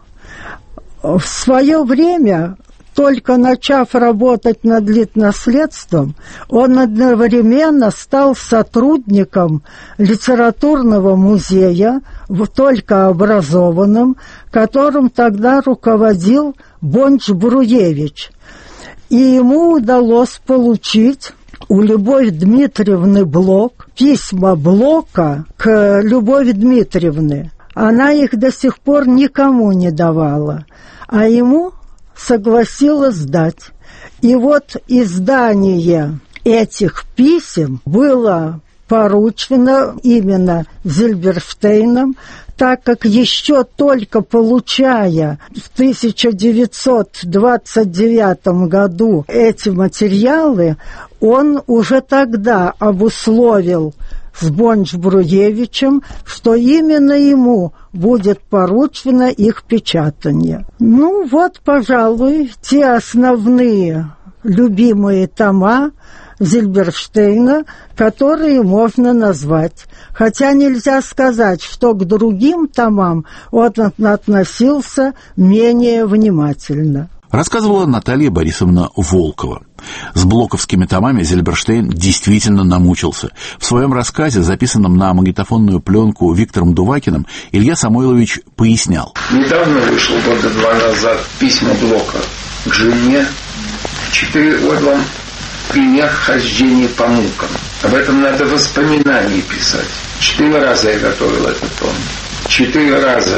В свое время, только начав работать над литнаследством, он одновременно стал сотрудником литературного музея, только образованным, которым тогда руководил Бонч-Бруевич. И ему удалось получить у Любови Дмитриевны Блок письма Блока к Любови Дмитриевне. Она их до сих пор никому не давала, а ему согласилась дать. И вот издание этих писем было поручено именно Зильберштейном, так как еще только получая в тысяча девятьсот двадцать девятом году эти материалы, он уже тогда обусловил с Бонч-Бруевичем, что именно ему будет поручено их печатание. Ну вот, пожалуй, те основные любимые тома Зильберштейна, которые можно назвать. Хотя нельзя сказать, что к другим томам он относился менее внимательно. Рассказывала Наталья Борисовна Волкова. С блоковскими томами Зильберштейн действительно намучился. В своем рассказе, записанном на магнитофонную пленку Виктором Дувакиным, Илья Самойлович пояснял. Недавно вышло, года два назад, письма Блока к жене. Четыре, вот вам пример хождения по мукам. Об этом надо воспоминания писать. Четыре раза я готовил этот том. Четыре раза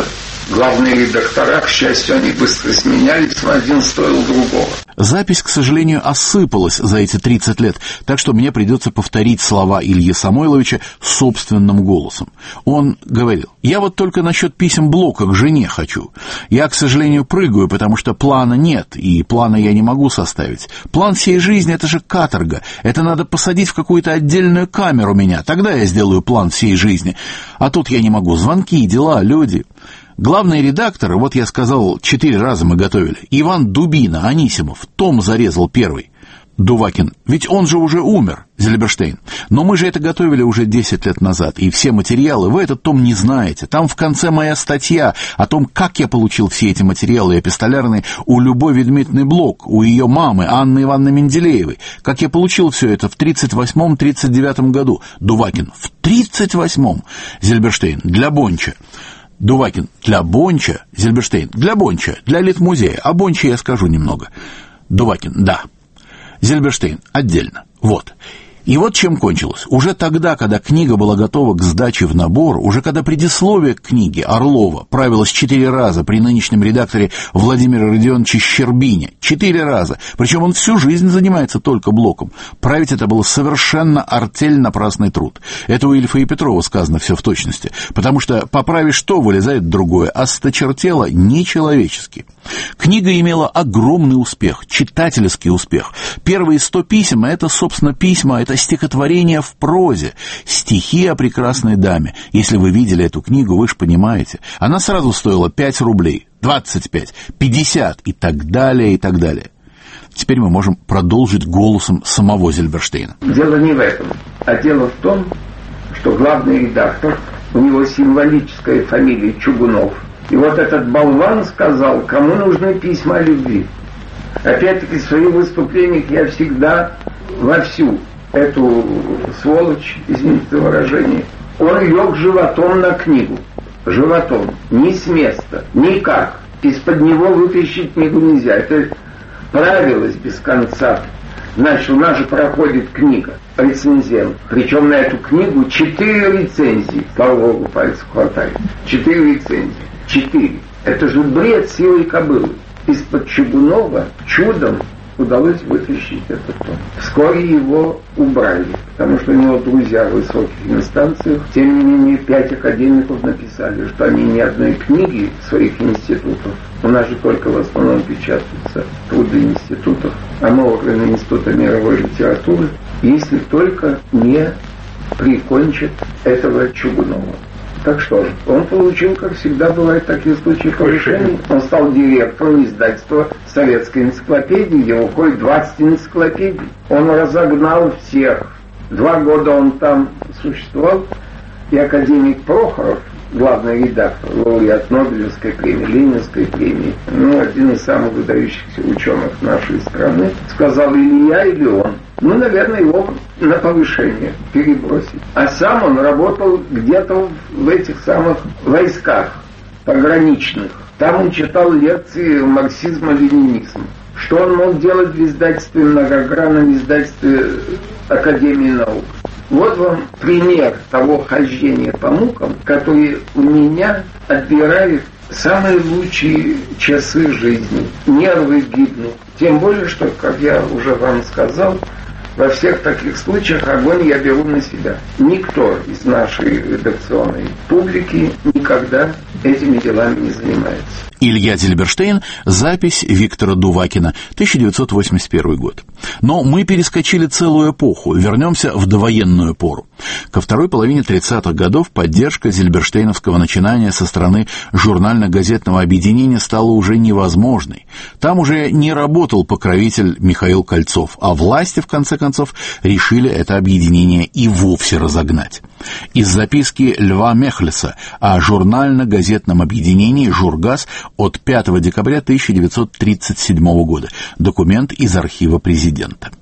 главные редактора, к счастью, они быстро сменялись, один стоил другого. Запись, к сожалению, осыпалась за эти тридцать лет, так что мне придется повторить слова Ильи Самойловича собственным голосом. Он говорил: «Я вот только насчет писем Блока к жене хочу. Я, к сожалению, прыгаю, потому что плана нет, и плана я не могу составить. План всей жизни — это же каторга. Это надо посадить в какую-то отдельную камеру меня, тогда я сделаю план всей жизни. А тут я не могу. Звонки, дела, люди». Главный редактор, вот я сказал, четыре раза мы готовили, Иван Дубина, Анисимов, том зарезал первый. Дувакин: «Ведь он же уже умер, Зильберштейн. Но мы же это готовили уже десять лет назад, и все материалы вы этот том не знаете. Там в конце моя статья о том, как я получил все эти материалы эпистолярные у Любови Дмитриевны Блок, у ее мамы Анны Ивановны Менделеевой. Как я получил все это в тридцать восьмом — тридцать девятом году». Дувакин: «В тридцать восьмом? Зильберштейн: «Для Бонча». Дувакин: «Для Бонча?» Зильберштейн: «Для Бонча, для Литмузея. О Бонче я скажу немного». Дувакин: «Да». Зильберштейн: «Отдельно. Вот». И вот чем кончилось. Уже тогда, когда книга была готова к сдаче в набор, уже когда предисловие к книге Орлова правилось четыре раза при нынешнем редакторе Владимире Родионовиче Щербине, четыре раза, причем он всю жизнь занимается только Блоком, править это было совершенно артель напрасный труд. Это у Ильфа и Петрова сказано все в точности, потому что поправишь то, вылезает другое, осточертело нечеловечески. Книга имела огромный успех, читательский успех. Первые сто писем — это, собственно, письма, это стихотворение в прозе, стихи о прекрасной даме. Если вы видели эту книгу, вы же понимаете. Она сразу стоила пять рублей, двадцать пять, пятьдесят и так далее, и так далее. Теперь мы можем продолжить голосом самого Зильберштейна. Дело не в этом, а дело в том, что главный редактор, у него символическая фамилия Чугунов. И вот этот болван сказал, кому нужны письма о любви. Опять-таки в своих выступлениях я всегда вовсю эту сволочь, извините за выражение, он лег животом на книгу. Животом. Ни с места. Никак. Из-под него вытащить книгу нельзя. Это правилось без конца. Значит, у нас же проходит книга, рецензент. Причем на эту книгу четыре рецензии. Слава Богу, пальцев хватает. Четыре рецензии. Четыре. Это же бред силой кобылы. Из-под Чугунова чудом удалось вытащить этот том. Вскоре его убрали, потому что у него друзья в высоких инстанциях. Тем не менее, пять академиков написали, что они ни одной книги своих институтов, у нас же только в основном печатаются труды институтов, а мы около Института мировой литературы, если только не прикончат этого Чугунова. Так что же, он получил, как всегда бывает в таких случаях, повышение. Он стал директором издательства «Советской энциклопедии», где уходит двадцать энциклопедий. Он разогнал всех. Два года он там существовал, и академик Прохоров, главный редактор, лауреат Нобелевской премии, Ленинской премии, ну, один из самых выдающихся ученых нашей страны, сказал, или я, или он. Ну, наверное, его на повышение перебросить. А сам он работал где-то в этих самых войсках пограничных. Там он читал лекции марксизма-ленинизма. Что он мог делать в издательстве, многогранном издательстве Академии наук? Вот вам пример того хождения по мукам, который у меня отбирает самые лучшие часы жизни. Нервы гибнут. Тем более, что, как я уже вам сказал, во всех таких случаях огонь я беру на себя. Никто из нашей редакционной публики никогда этими делами не занимается. Илья Зильберштейн, запись Виктора Дувакина, тысяча девятьсот восемьдесят первый год. Но мы перескочили целую эпоху, вернемся в довоенную пору. Ко второй половине тридцатых годов поддержка зильберштейновского начинания со стороны журнально-газетного объединения стала уже невозможной. Там уже не работал покровитель Михаил Кольцов, а власти, в конце концов, решили это объединение и вовсе разогнать. Из записки Льва Мехлеса о журнально-газетном объединении «Жургаз» от пятого декабря тысяча девятьсот тридцать седьмого года. Документ из архива президента.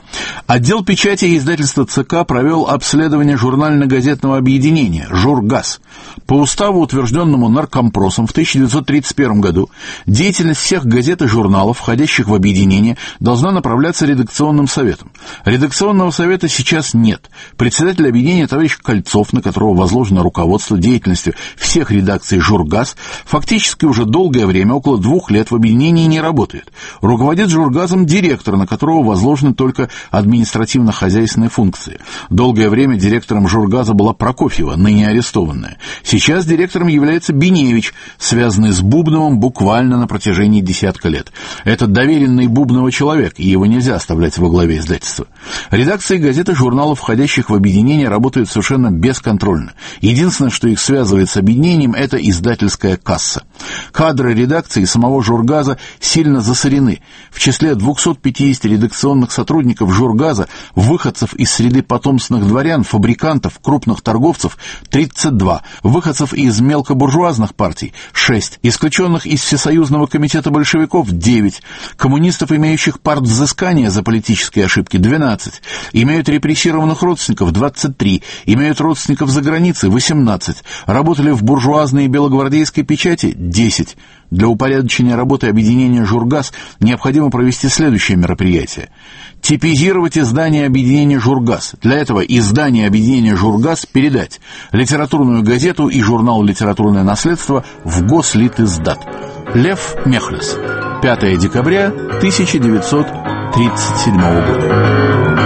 Отдел печати и издательства ЦК провел обследование журнально-газетного объединения «Жургаз». По уставу, утвержденному Наркомпросом в тысяча девятьсот тридцать первом году, деятельность всех газет и журналов, входящих в объединение, должна направляться редакционным советом. Редакционного совета сейчас нет. Председатель объединения товарищ Кольцов, на которого возложено руководство деятельностью всех редакций «Жургаз», фактически уже долгое время, около двух лет, в объединении не работает. Руководит «Жургазом» директор, на которого возложены только административно-хозяйственные функции. Долгое время директором «Жургаза» была Прокофьева, ныне арестованная. Сейчас директором является Беневич, связанный с Бубновым буквально на протяжении десятка лет. Это доверенный Бубнова человек, и его нельзя оставлять во главе издательства. Редакции газет и журналов, входящих в объединение, работают совершенно бесконтрольно. Единственное, что их связывает с объединением, это издательская касса. Кадры редакции самого «Жургаза» сильно засорены. В числе двухсот пятидесяти редакционных сотрудников «Жургаза» выходцев из среды потомственных дворян, фабрикантов, крупных торговцев тридцать два, выходцев из мелкобуржуазных партий шесть, исключенных из Всесоюзного комитета большевиков девять, коммунистов, имеющих партвзыскание за политические ошибки двенадцать, имеют репрессированных родственников двадцать три, имеют родственников за границей восемнадцать, работали в буржуазной и белогвардейской печати десять. Для упорядочения работы объединения «Жургаз» необходимо провести следующее мероприятие. Типизировать издание объединения «Жургаз». Для этого издание объединения «Жургаз» передать литературную газету и журнал «Литературное наследство» в Гослитиздат. Лев Мехлес. пятого декабря тысяча девятьсот тридцать седьмого года.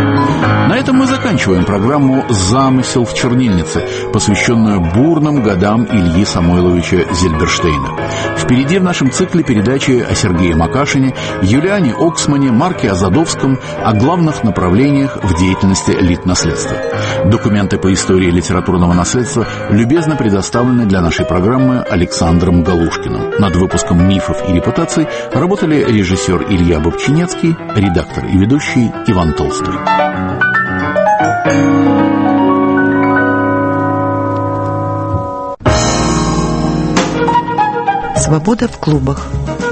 На этом мы заканчиваем программу «Замысел в чернильнице», посвященную бурным годам Ильи Самойловича Зильберштейна. Впереди в нашем цикле передачи о Сергее Макашине, Юлиане Оксмане, Марке Азадовском, о главных направлениях в деятельности Литнаследства. Документы по истории литературного наследства любезно предоставлены для нашей программы Александром Галушкиным. Над выпуском «Мифов и репутаций» работали режиссер Илья Бобчинецкий, редактор и ведущий Иван Толстой. Свобода в клубах.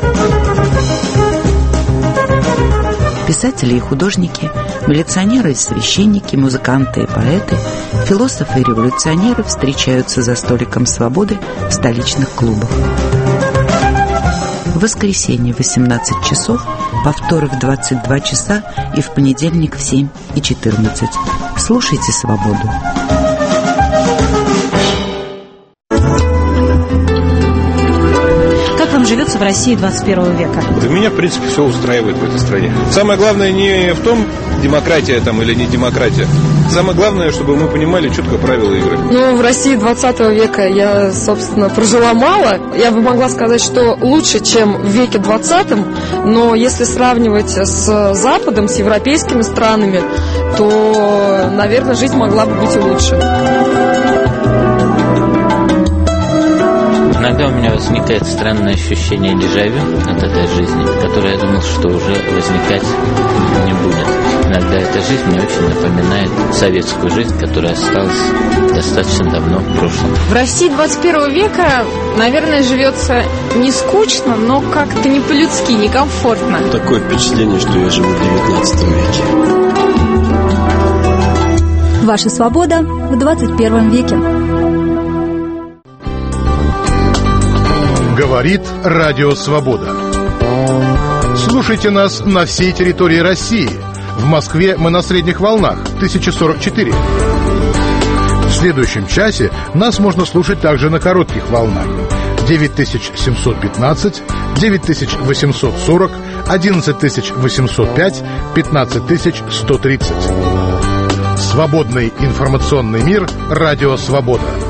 Писатели и художники, милиционеры и священники, музыканты и поэты, философы и революционеры встречаются за столиком свободы в столичных клубах. В воскресенье в восемнадцать часов, повторы в двадцать два часа и в понедельник в семь и четырнадцать. Слушайте «Свободу». Как вам живется в России двадцать первого века? Да меня, в принципе, все устраивает в этой стране. Самое главное не в том, демократия там или не демократия. Самое главное, чтобы мы понимали четко правила игры. Ну, в России двадцатого века я, собственно, прожила мало. Я бы могла сказать, что лучше, чем в веке двадцатом, но если сравнивать с Западом, с европейскими странами, то, наверное, жизнь могла бы быть и лучше. Иногда у меня возникает странное ощущение дежавю от этой жизни, которое я думал, что уже возникать не будет. Иногда эта жизнь мне очень напоминает советскую жизнь, которая осталась достаточно давно в прошлом. В России двадцать первого века, наверное, живется не скучно, но как-то не по-людски, некомфортно. Такое впечатление, что я живу в девятнадцатом веке. Ваша свобода в двадцать первом веке. Говорит Радио Свобода. Слушайте нас на всей территории России. В Москве мы на средних волнах тысяча сорок четыре. В следующем часе нас можно слушать также на коротких волнах девять тысяч семьсот пятнадцать, девять тысяч восемьсот сорок, одиннадцать тысяч восемьсот пять, пятнадцать тысяч сто тридцать. Свободный информационный мир. Радио Свобода.